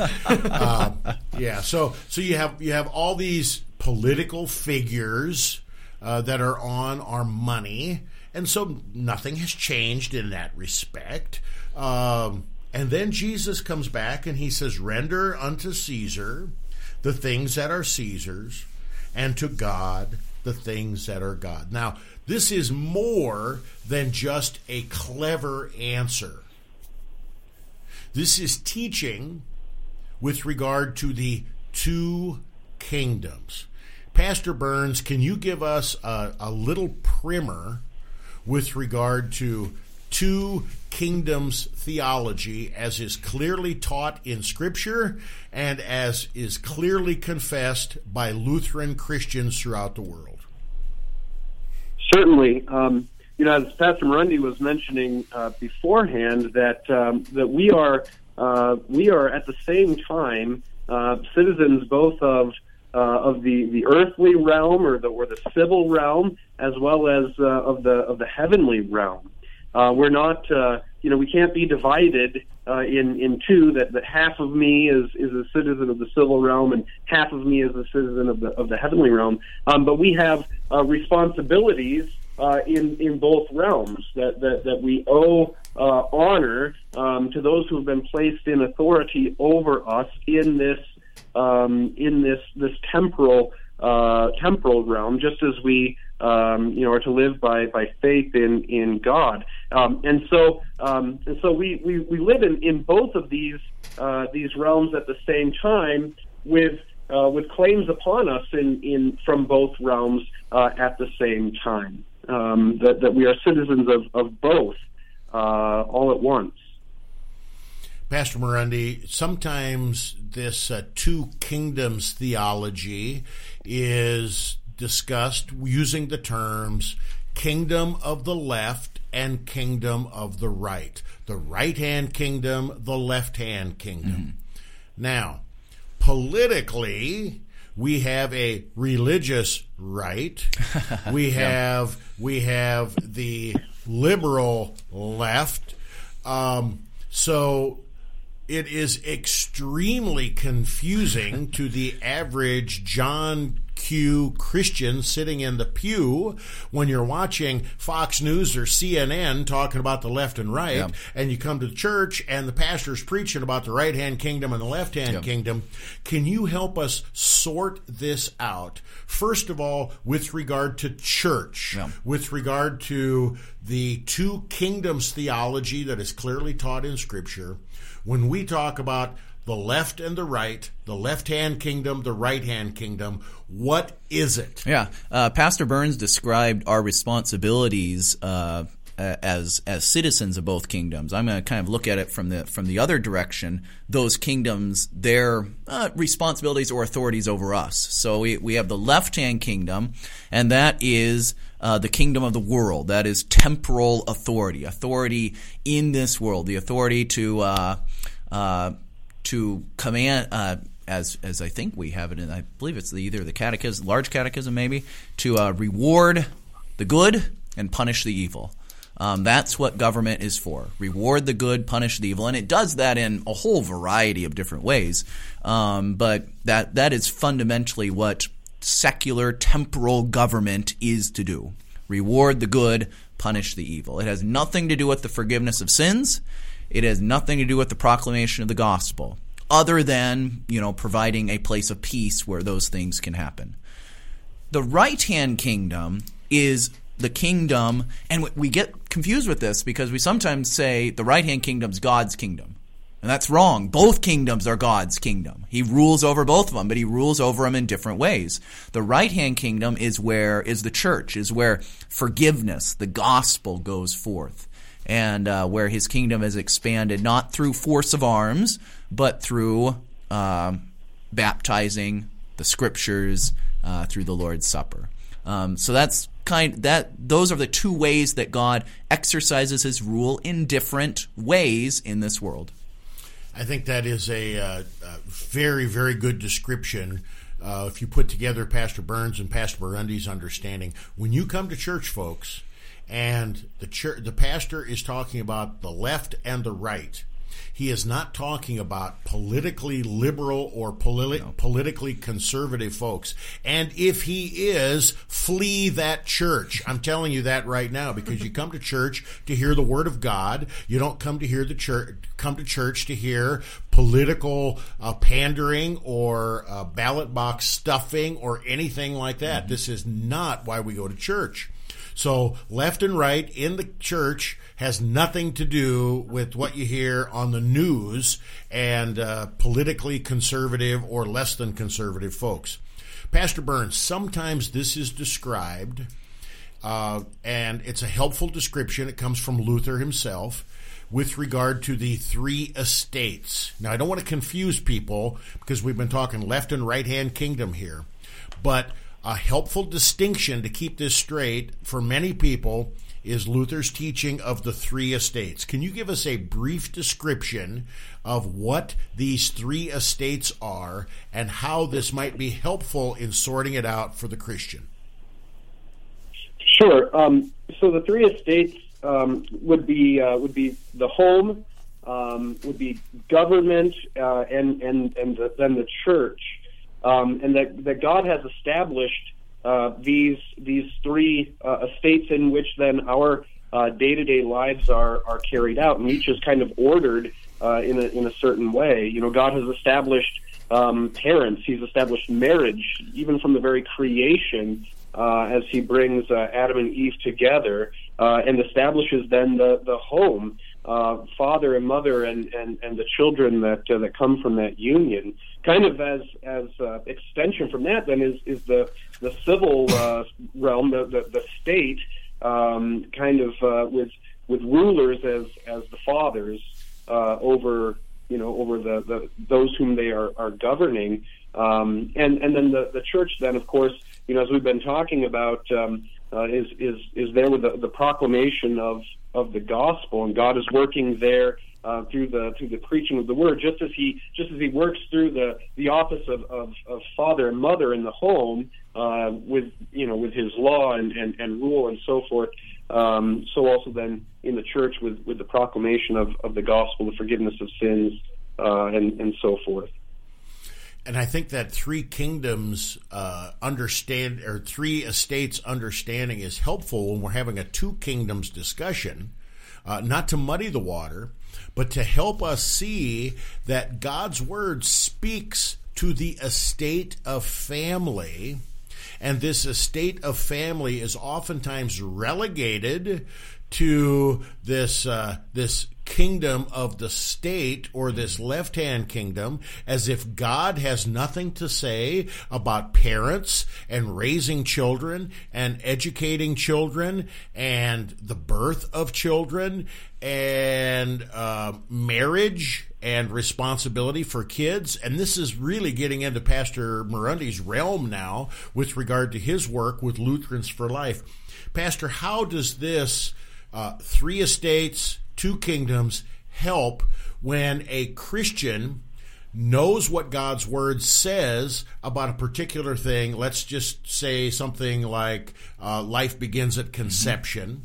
So you have all these political figures that are on our money, and so nothing has changed in that respect. And then Jesus comes back and he says, "Render unto Caesar the things that are Caesar's, and to God the things that are God." Now, this is more than just a clever answer. This is teaching with regard to the two kingdoms. Pastor Burns, can you give us a little primer with regard to two kingdoms theology as is clearly taught in Scripture and as is clearly confessed by Lutheran Christians throughout the world? Certainly. As Pastor Murundi was mentioning beforehand, that we are at the same time citizens both of the earthly realm or the civil realm, as well as of the heavenly realm. We're not, we can't be divided in two. That half of me is a citizen of the civil realm and half of me is a citizen of the heavenly realm. But we have responsibilities in both realms that we owe honor to those who have been placed in authority over us in this temporal realm, just as we are to live by faith in God, and so we live in both of these realms at the same time with claims upon us from both realms at the same time. That we are citizens of both all at once. Pastor Murundi, sometimes this two kingdoms theology is discussed using the terms kingdom of the left and kingdom of the right. The right-hand kingdom, the left-hand kingdom. Mm-hmm. Now, politically, we have a religious right. We have the liberal left. So it is extremely confusing to the average John Q. Christian sitting in the pew when you're watching Fox News or CNN talking about the left and right, and you come to the church and the pastor's preaching about the right-hand kingdom and the left-hand kingdom. Can you help us sort this out? First of all, with regard to church, with regard to the two kingdoms theology that is clearly taught in Scripture, when we talk about the left and the right, the left-hand kingdom, the right-hand kingdom, what is it? Pastor Burns described our responsibilities as citizens of both kingdoms. I'm going to kind of look at it from the other direction. Those kingdoms, their responsibilities or authorities over us. So we have the left-hand kingdom, and that is the kingdom of the world. That is temporal authority in this world, the authority to command, as I think we have it in, I believe it's either the catechism, large catechism maybe, to reward the good and punish the evil. That's what government is for. Reward the good, punish the evil. And it does that in a whole variety of different ways. But that is fundamentally what secular temporal government is to do. Reward the good, punish the evil. It has nothing to do with the forgiveness of sins. It has nothing to do with the proclamation of the gospel, other than, providing a place of peace where those things can happen. The right-hand kingdom is the kingdom, and we get confused with this because we sometimes say the right-hand kingdom is God's kingdom. And that's wrong. Both kingdoms are God's kingdom. He rules over both of them, but he rules over them in different ways. The right-hand kingdom is the church, is where forgiveness, the gospel, goes forth. And where his kingdom is expanded not through force of arms, but through baptizing, the scriptures, through the Lord's Supper. So that's those are the two ways that God exercises his rule in different ways in this world. I think that is a very, very good description. If you put together Pastor Burns and Pastor Murundi's understanding, when you come to church, folks, and the pastor is talking about the left and the right. He is not talking about politically liberal or politically conservative folks. And if he is, flee that church. I'm telling you that right now, because you come to church to hear the Word of God. You don't come to church to hear political pandering or ballot box stuffing or anything like that. Mm-hmm. This is not why we go to church. So left and right in the church has nothing to do with what you hear on the news and politically conservative or less than conservative folks. Pastor Burns, sometimes this is described, and it's a helpful description. It comes from Luther himself with regard to the three estates. Now, I don't want to confuse people because we've been talking left and right-hand kingdom here, but a helpful distinction to keep this straight for many people is Luther's teaching of the three estates. Can you give us a brief description of what these three estates are and how this might be helpful in sorting it out for the Christian? Sure. So the three estates would be the home, would be government, and then the church. And that God has established these three estates in which then our day-to-day lives are carried out, and each is kind of ordered in a certain way. You know, God has established parents. He's established marriage, even from the very creation, as He brings Adam and Eve together, and establishes then the home, father and mother, and the children that come from that union. Kind of as extension from that, then is the civil realm, the state, kind of with rulers as the fathers over the those whom they are governing, and then the church. Then, of course, as we've been talking about, is there with the proclamation of the gospel, and God is working there. Through the preaching of the word, just as he works through the office of father and mother in the home, with his law and rule and so forth, so also then in the church with the proclamation of the gospel, the forgiveness of sins, and so forth. And I think that three kingdoms three estates understanding is helpful when we're having a two kingdoms discussion, not to muddy the water, but to help us see that God's word speaks to the estate of family, and this estate of family is oftentimes relegated to this kingdom of the state, or this left-hand kingdom, as if God has nothing to say about parents and raising children and educating children and the birth of children and marriage and responsibility for kids. And this is really getting into Pastor Morundi's realm now with regard to his work with Lutherans for Life. Pastor, how does this three estates, two kingdoms help when a Christian knows what God's word says about a particular thing? Let's just say something like life begins at conception,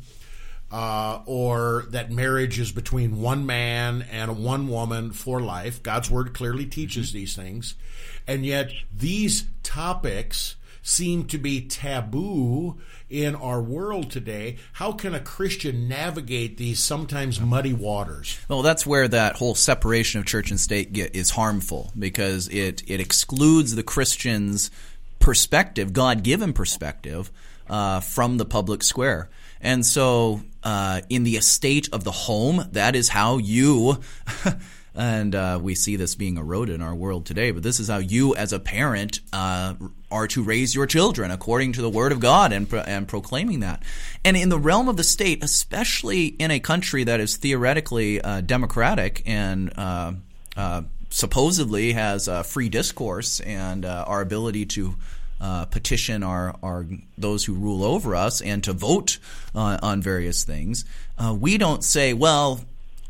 or that marriage is between one man and one woman for life. God's word clearly teaches these things, and yet these topics seem to be taboo in our world today. How can a Christian navigate these sometimes muddy waters? Well, that's where that whole separation of church and state is harmful, because it excludes the Christian's perspective, God-given perspective, from the public square. And so in the estate of the home, that is how you and we see this being eroded in our world today, but this is how you as a parent are to raise your children according to the Word of God and proclaiming that. And in the realm of the state, especially in a country that is theoretically democratic and supposedly has free discourse and our ability to petition our those who rule over us and to vote on various things, we don't say, well,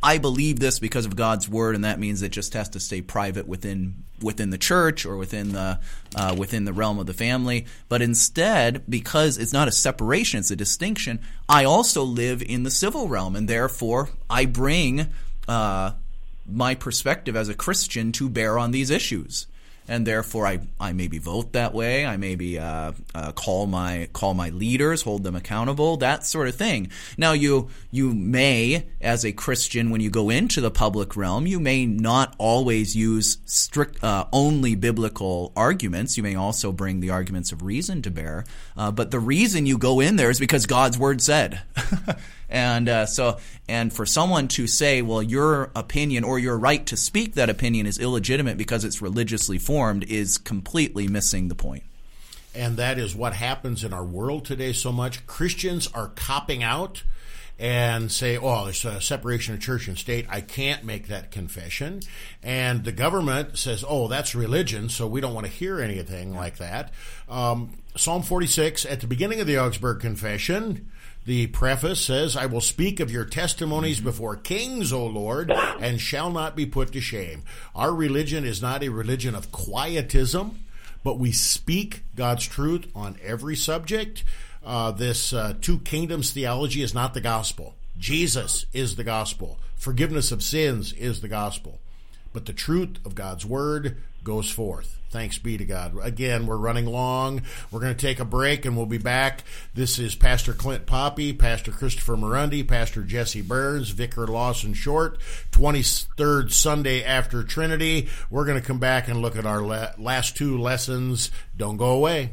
I believe this because of God's word, and that means it just has to stay private within the church or within the realm of the family. But instead, because it's not a separation, it's a distinction, I also live in the civil realm, and therefore I bring my perspective as a Christian to bear on these issues. And therefore, I maybe vote that way. I maybe call my leaders, hold them accountable, that sort of thing. Now, you may, as a Christian, when you go into the public realm, you may not always use strict only biblical arguments. You may also bring the arguments of reason to bear. But the reason you go in there is because God's word said. And for someone to say, well, your opinion or your right to speak that opinion is illegitimate because it's religiously formed is completely missing the point. And that is what happens in our world today so much. Christians are copping out and say, oh, it's a separation of church and state. I can't make that confession. And the government says, oh, that's religion, so we don't want to hear anything like that. Psalm 46, at the beginning of the Augsburg Confession, the preface says, I will speak of your testimonies before kings, O Lord, and shall not be put to shame. Our religion is not a religion of quietism, but we speak God's truth on every subject. This two kingdoms theology is not the gospel. Jesus is the gospel. Forgiveness of sins is the gospel. But the truth of God's word goes forth. Thanks be to God. Again, we're running long. We're going to take a break, and we'll be back. This is Pastor Clint Poppy, Pastor Christopher Murundi, Pastor Jesse Burns, Vicar Lawson Short, 23rd Sunday after Trinity. We're going to come back and look at our last two lessons. Don't go away.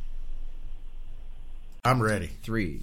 I'm ready. 3.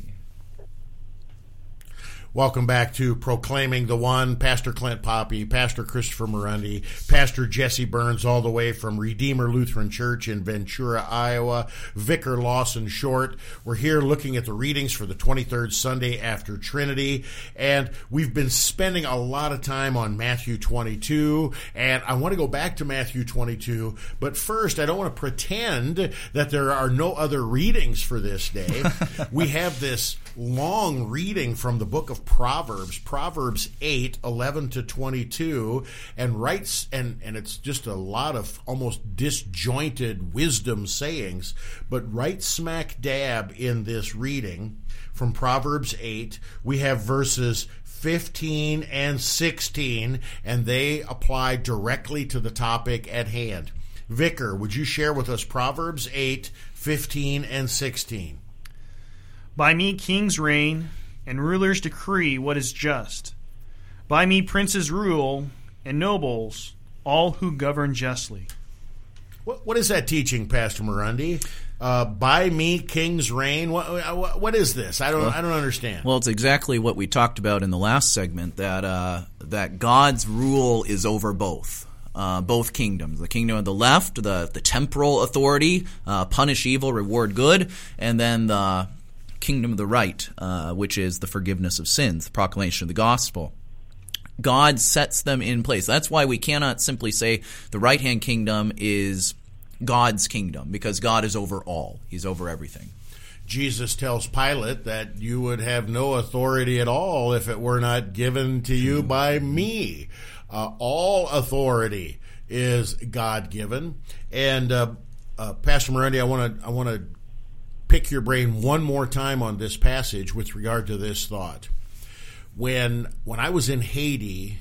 Welcome back to Proclaiming the One. Pastor Clint Poppy, Pastor Christopher Murundi, Pastor Jesse Burns, all the way from Redeemer Lutheran Church in Ventura, Iowa, Vicar Lawson Short. We're here looking at the readings for the 23rd Sunday after Trinity, and we've been spending a lot of time on Matthew 22, and I want to go back to Matthew 22, but first, I don't want to pretend that there are no other readings for this day. We have this long reading from the book of Proverbs 8, 11 to 22, and writes, and it's just a lot of almost disjointed wisdom sayings, but right smack dab in this reading from Proverbs 8, we have verses 15 and 16, and they apply directly to the topic at hand. Vicar, would you share with us Proverbs 8, 15 and 16? By me kings reign, and rulers decree what is just. By me princes rule, and nobles, all who govern justly. What is that teaching, Pastor Murundi? By me kings reign. What is this? I don't understand. Well, it's exactly what we talked about in the last segment, that God's rule is over both kingdoms. The kingdom of the left, the temporal authority, punish evil, reward good, and then the kingdom of the right, which is the forgiveness of sins, the proclamation of the gospel. God sets them in place. That's why we cannot simply say the right-hand kingdom is God's kingdom, because God is over all. He's over everything. Jesus tells Pilate that you would have no authority at all if it were not given to you by me. All authority is God-given. And Pastor Murundi, I want to pick your brain one more time on this passage with regard to this thought. When I was in Haiti,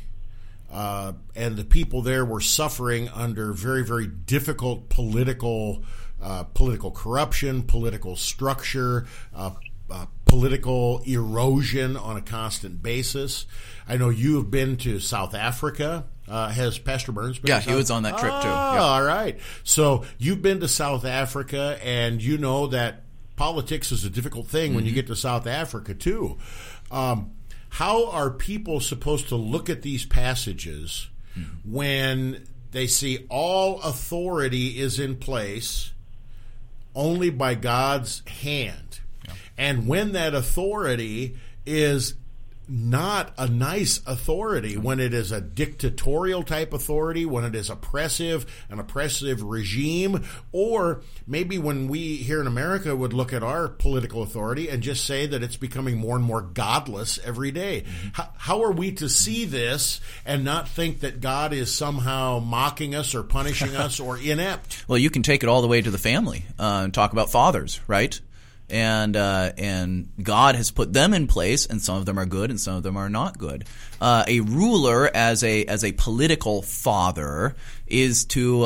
and the people there were suffering under very, very difficult political corruption, political structure, political erosion on a constant basis. I know you have been to South Africa. Has Pastor Burns been? Yeah, he was on that trip too. Yeah. All right. So you've been to South Africa, and you know that politics is a difficult thing when you get to South Africa, too. How are people supposed to look at these passages when they see all authority is in place only by God's hand? Yeah. And when that authority is not a nice authority, when it is a dictatorial type authority, when it is an oppressive regime, or maybe when we here in America would look at our political authority and just say that it's becoming more and more godless every day. How are we to see this and not think that God is somehow mocking us or punishing us or inept? Well, you can take it all the way to the family and talk about fathers, right? And God has put them in place, and some of them are good, and some of them are not good. A ruler, as a political father, is to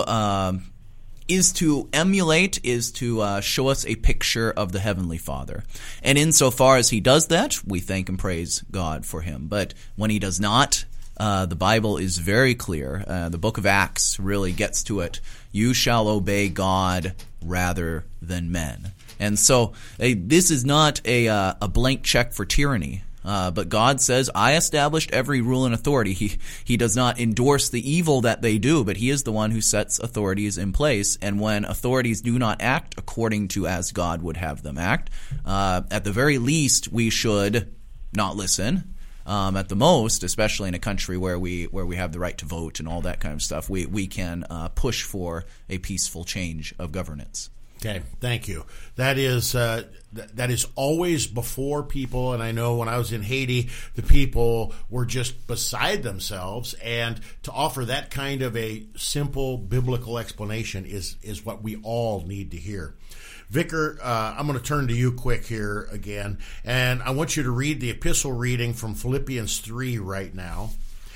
emulate, is to show us a picture of the Heavenly Father. And insofar as he does that, we thank and praise God for him. But when he does not, the Bible is very clear. The book of Acts really gets to it. You shall obey God rather than men. And so this is not a blank check for tyranny. But God says, I established every rule and authority. He does not endorse the evil that they do, but he is the one who sets authorities in place. And when authorities do not act according to as God would have them act, at the very least, we should not listen. At the most, especially in a country where we have the right to vote and all that kind of stuff, we can push for a peaceful change of governance. Okay, thank you. That is always before people, and I know when I was in Haiti, the people were just beside themselves, and to offer that kind of a simple biblical explanation is what we all need to hear. Vicar, I'm going to turn to you quick here again, and I want you to read the epistle reading from Philippians 3 right now,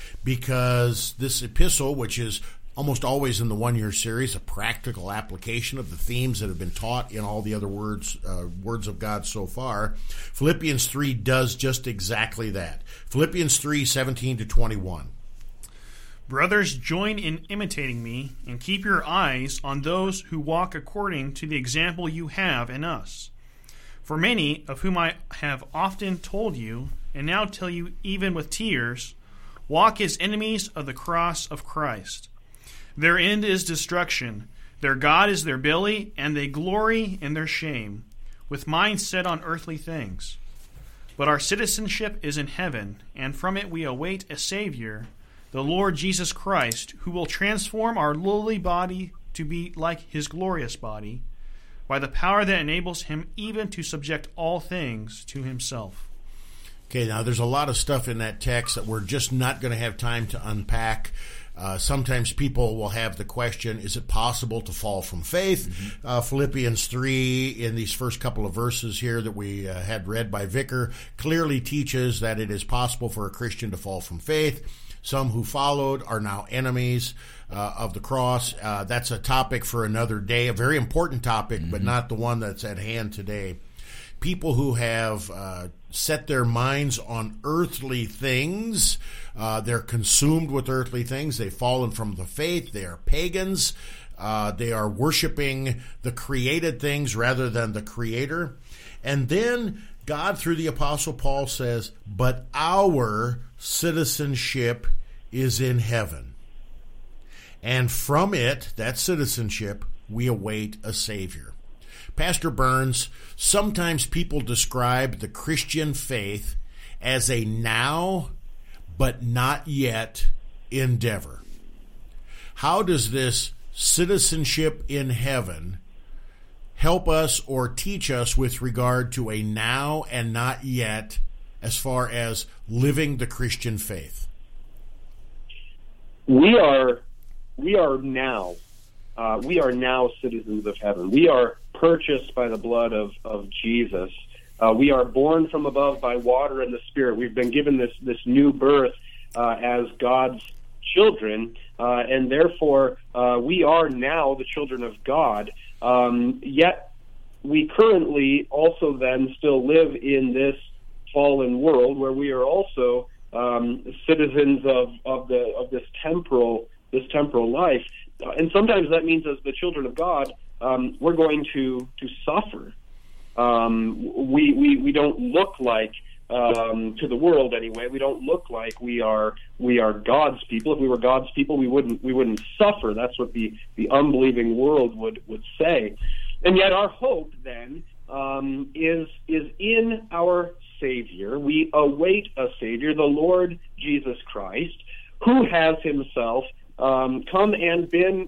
because this epistle, which is almost always in the one-year series, a practical application of the themes that have been taught in all the other words of God so far. Philippians 3 does just exactly that. Philippians 3, 17 to 21. Brothers, join in imitating me, and keep your eyes on those who walk according to the example you have in us. For many, of whom I have often told you, and now tell you even with tears, walk as enemies of the cross of Christ. Their end is destruction. Their God is their belly, and they glory in their shame, with minds set on earthly things. But our citizenship is in heaven, and from it we await a Savior, the Lord Jesus Christ, who will transform our lowly body to be like his glorious body, by the power that enables him even to subject all things to himself. Okay, now there's a lot of stuff in that text that we're just not going to have time to unpack. Sometimes people will have the question, is it possible to fall from faith? Mm-hmm. Philippians 3, in these first couple of verses here that we had read by Vicar, clearly teaches that it is possible for a Christian to fall from faith. Some who followed are now enemies of the cross. That's a topic for another day, a very important topic, but not the one that's at hand today. People who have set their minds on earthly things, they're consumed with earthly things, they've fallen from the faith, they are pagans, they are worshiping the created things rather than the Creator. And then God, through the Apostle Paul, says, but our citizenship is in heaven. And from it, that citizenship, we await a Savior. Pastor Burns, sometimes people describe the Christian faith as a now but not yet endeavor. How does this citizenship in heaven help us or teach us with regard to a now and not yet as far as living the Christian faith? We are now citizens of heaven. We are purchased by the blood of Jesus. We are born from above by water and the Spirit. We've been given this new birth as God's children, and therefore we are now the children of God. Yet we currently also then still live in this fallen world where we are also citizens of this temporal life. And sometimes that means as the children of God, we're going to suffer. We don't look like, to the world anyway, we don't look like we are God's people. If we were God's people, we wouldn't suffer. That's what the unbelieving world would say. And yet our hope then is in our Savior. We await a Savior, the Lord Jesus Christ, who has himself come and been,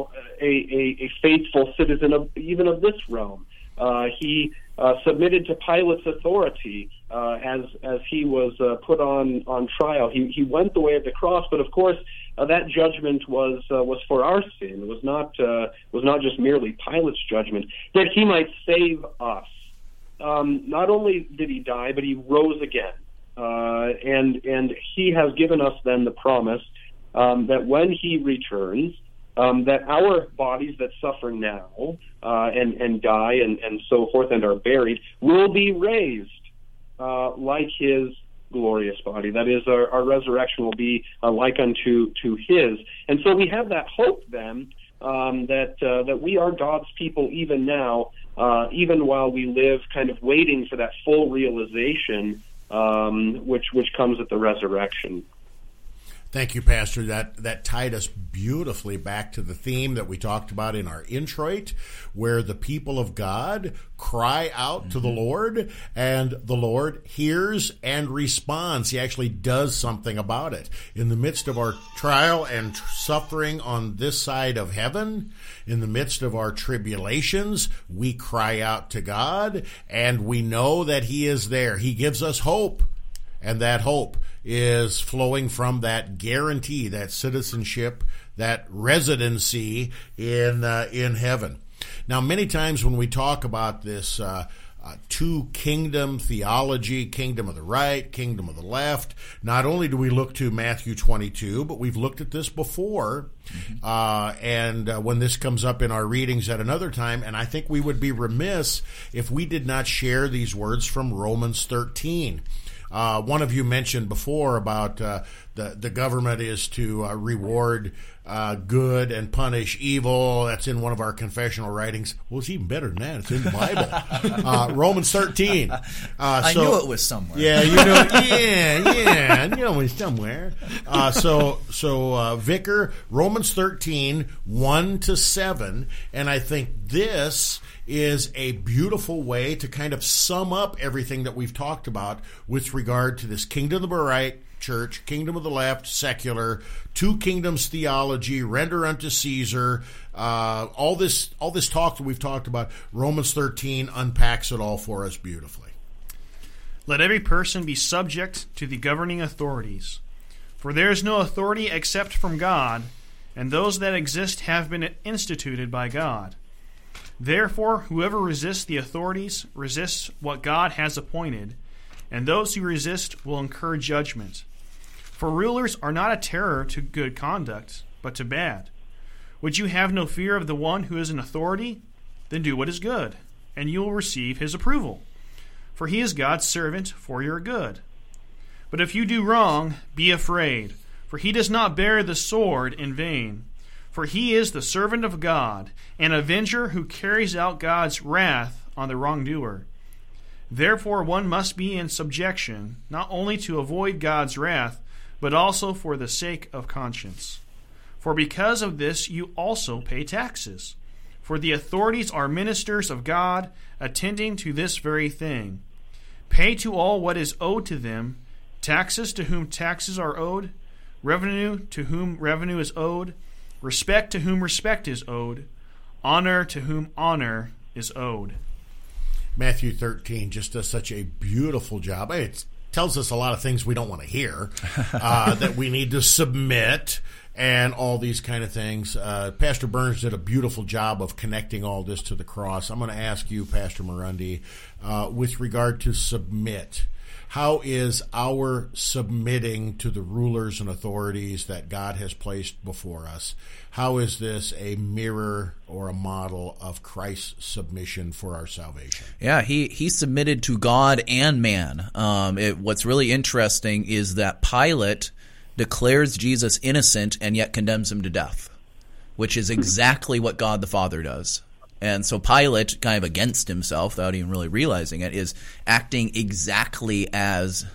a faithful citizen of even of this realm. He submitted to Pilate's authority as he was put on trial. He went the way of the cross, but of course that judgment was for our sin. It was not just merely Pilate's judgment, that he might save us. Not only did he die, but he rose again, and he has given us then the promise that when he returns, that our bodies that suffer now and die and so forth and are buried will be raised like his glorious body. That is, our resurrection will be like unto his. And so we have that hope then that we are God's people even now, even while we live kind of waiting for that full realization which comes at the resurrection. Thank you, Pastor. That tied us beautifully back to the theme that we talked about in our introit, where the people of God cry out to the Lord, and the Lord hears and responds. He actually does something about it. In the midst of our trial and suffering on this side of heaven, in the midst of our tribulations, we cry out to God, and we know that He is there. He gives us hope, and that hope is flowing from that guarantee, that citizenship, that residency in heaven. Now, many times when we talk about this two-kingdom theology, kingdom of the right, kingdom of the left, not only do we look to Matthew 22, but we've looked at this before, and when this comes up in our readings at another time, and I think we would be remiss if we did not share these words from Romans 13. One of you mentioned before about the government is to reward good and punish evil. That's in one of our confessional writings. Well, it's even better than that. It's in the Bible. Romans 13. I knew it was somewhere. Yeah, you know, it's somewhere. So Vicar, Romans 13, 1-7, and I think this is a beautiful way to kind of sum up everything that we've talked about with regard to this kingdom of the right church, kingdom of the left, secular, two kingdoms theology, render unto Caesar, all this talk that we've talked about. Romans 13 unpacks it all for us beautifully. Let every person be subject to the governing authorities, for there is no authority except from God, and those that exist have been instituted by God. Therefore, whoever resists the authorities resists what God has appointed, and those who resist will incur judgment. For rulers are not a terror to good conduct, but to bad. Would you have no fear of the one who is in authority? Then do what is good, and you will receive his approval. For he is God's servant for your good. But if you do wrong, be afraid, for he does not bear the sword in vain. For he is the servant of God, an avenger who carries out God's wrath on the wrongdoer. Therefore one must be in subjection, not only to avoid God's wrath, but also for the sake of conscience. For because of this you also pay taxes. For the authorities are ministers of God, attending to this very thing. Pay to all what is owed to them, taxes to whom taxes are owed, revenue to whom revenue is owed, respect to whom respect is owed, honor to whom honor is owed. Matthew 13 just does such a beautiful job. It tells us a lot of things we don't want to hear, that we need to submit and all these kind of things. Pastor Burns did a beautiful job of connecting all this to the cross. I'm going to ask you, Pastor Murundi, with regard to submit. How is our submitting to the rulers and authorities that God has placed before us? How is this a mirror or a model of Christ's submission for our salvation? Yeah, he submitted to God and man. What's really interesting is that Pilate declares Jesus innocent and yet condemns him to death, which is exactly what God the Father does. And so Pilate, kind of against himself, without even really realizing it, is acting exactly as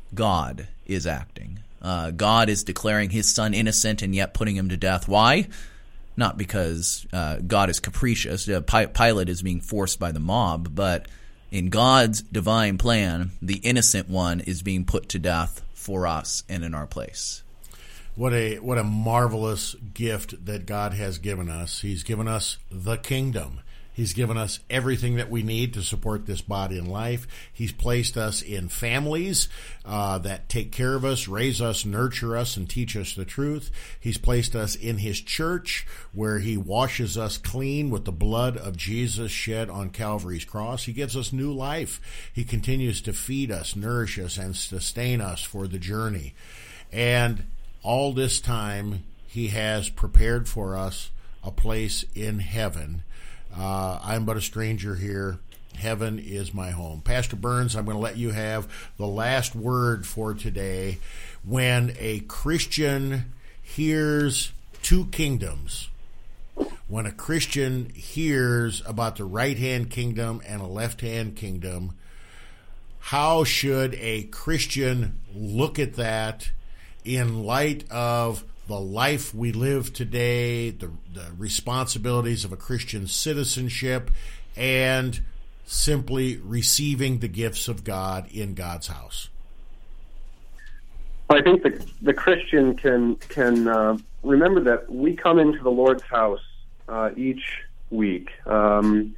God is acting. God is declaring his son innocent and yet putting him to death. Why? Not because God is capricious. Pilate is being forced by the mob, but in God's divine plan, the innocent one is being put to death for us and in our place. What a marvelous gift that God has given us. He's given us the kingdom. He's given us everything that we need to support this body and life. He's placed us in families that take care of us, raise us, nurture us, and teach us the truth. He's placed us in His church, where He washes us clean with the blood of Jesus shed on Calvary's cross. He gives us new life. He continues to feed us, nourish us, and sustain us for the journey. And all this time, He has prepared for us a place in heaven. I'm but a stranger here. Heaven is my home. Pastor Burns, I'm going to let you have the last word for today. When a Christian hears two kingdoms, when a Christian hears about the right-hand kingdom and a left-hand kingdom, how should a Christian look at that in light of the life we live today, the responsibilities of a Christian citizenship, and simply receiving the gifts of God in God's house? I think the Christian can remember that we come into the Lord's house each week, and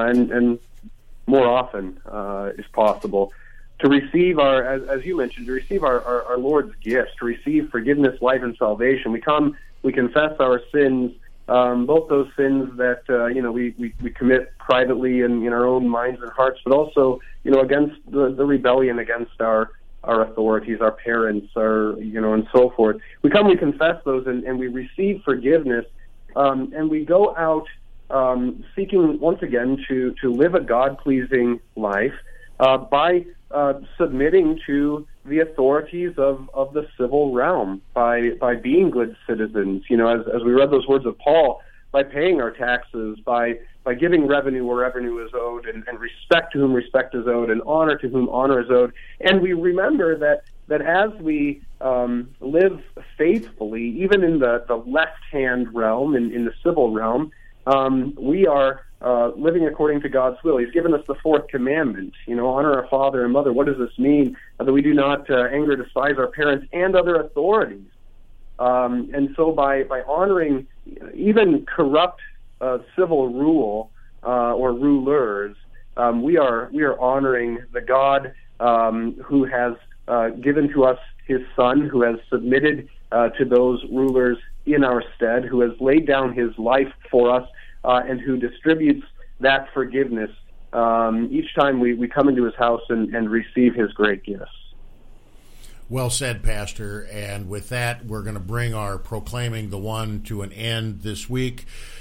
more often is possible, to receive as you mentioned, to receive our Lord's gifts, to receive forgiveness, life, and salvation. We confess our sins, both those sins that we commit privately in our own minds and hearts, but also against the rebellion against our authorities, our parents, and so forth. We confess those, and we receive forgiveness, and we go out seeking once again to live a God-pleasing life by submitting to the authorities of the civil realm, by being good citizens. As we read those words of Paul, by paying our taxes, by giving revenue where revenue is owed, and respect to whom respect is owed, and honor to whom honor is owed. And we remember that as we live faithfully, even in the left-hand realm, in the civil realm, we are living according to God's will. He's given us the fourth commandment, honor our father and mother. What does this mean? That we do not anger or despise our parents and other authorities. And so by honoring even corrupt civil rule or rulers, we are honoring the God who has given to us His Son, who has submitted to those rulers in our stead, who has laid down His life for us, and who distributes that forgiveness each time we come into His house and receive His great gifts. Well said, Pastor. And with that, we're going to bring our Proclaiming the One to an end this week.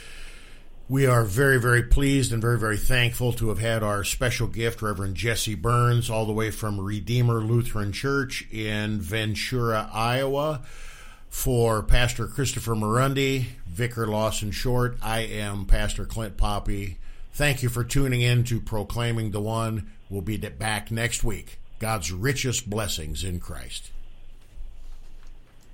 We are very, very pleased and very, very thankful to have had our special gift, Reverend Jesse Burns, all the way from Redeemer Lutheran Church in Ventura, Iowa. For Pastor Christopher Morundi, Vicar Lawson Short, I am Pastor Clint Poppy. Thank you for tuning in to Proclaiming the One. We'll be back next week. God's richest blessings in Christ.